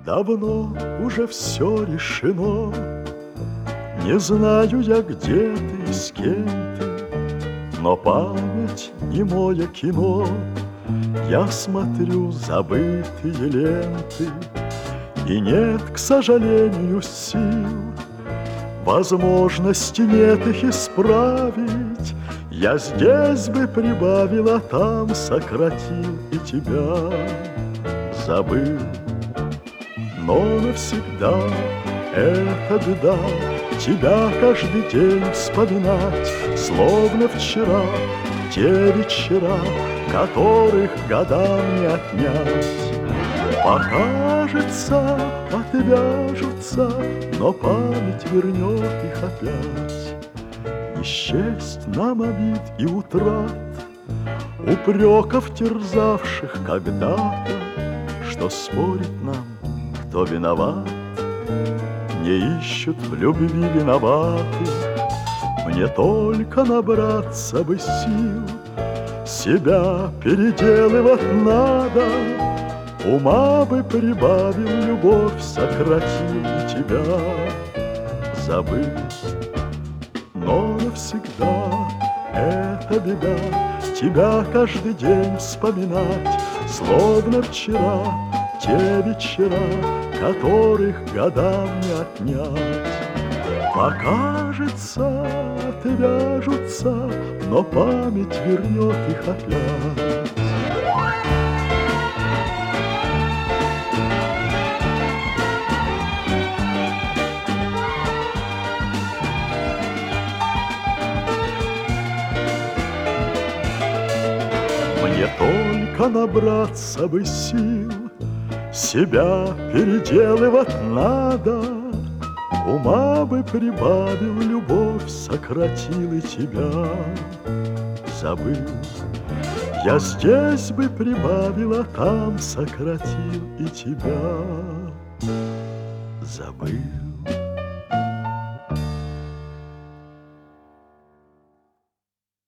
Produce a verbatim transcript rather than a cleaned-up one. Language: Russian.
Давно уже все решено. Не знаю я, где ты и с кем ты, но память немое кино. Я смотрю забытые ленты, и нет, к сожалению, сил, возможности нет их исправить. Я здесь бы прибавил, а там сократил и тебя забыл. Но навсегда это беда, тебя каждый день вспоминать, словно вчера, те вечера, которых годам не отнять. Покажется, отвяжутся, но память вернет их опять. Не счесть нам обид и утрат, упреков, терзавших когда-то, что спорит нам, кто виноват. Не ищут в любви виноватых, мне только набраться бы сил. Себя переделывать надо, ума бы прибавил, любовь сократил и тебя забыл. Но навсегда это беда, тебя каждый день вспоминать, словно вчера, те вечера, которых годам не отнять. Покажется, отвяжутся, но память вернет их опять. Мне только набраться бы сил, себя переделывать надо, ума бы прибавил, любовь сократил и тебя забыл. Я здесь бы прибавил, а там сократил и тебя забыл.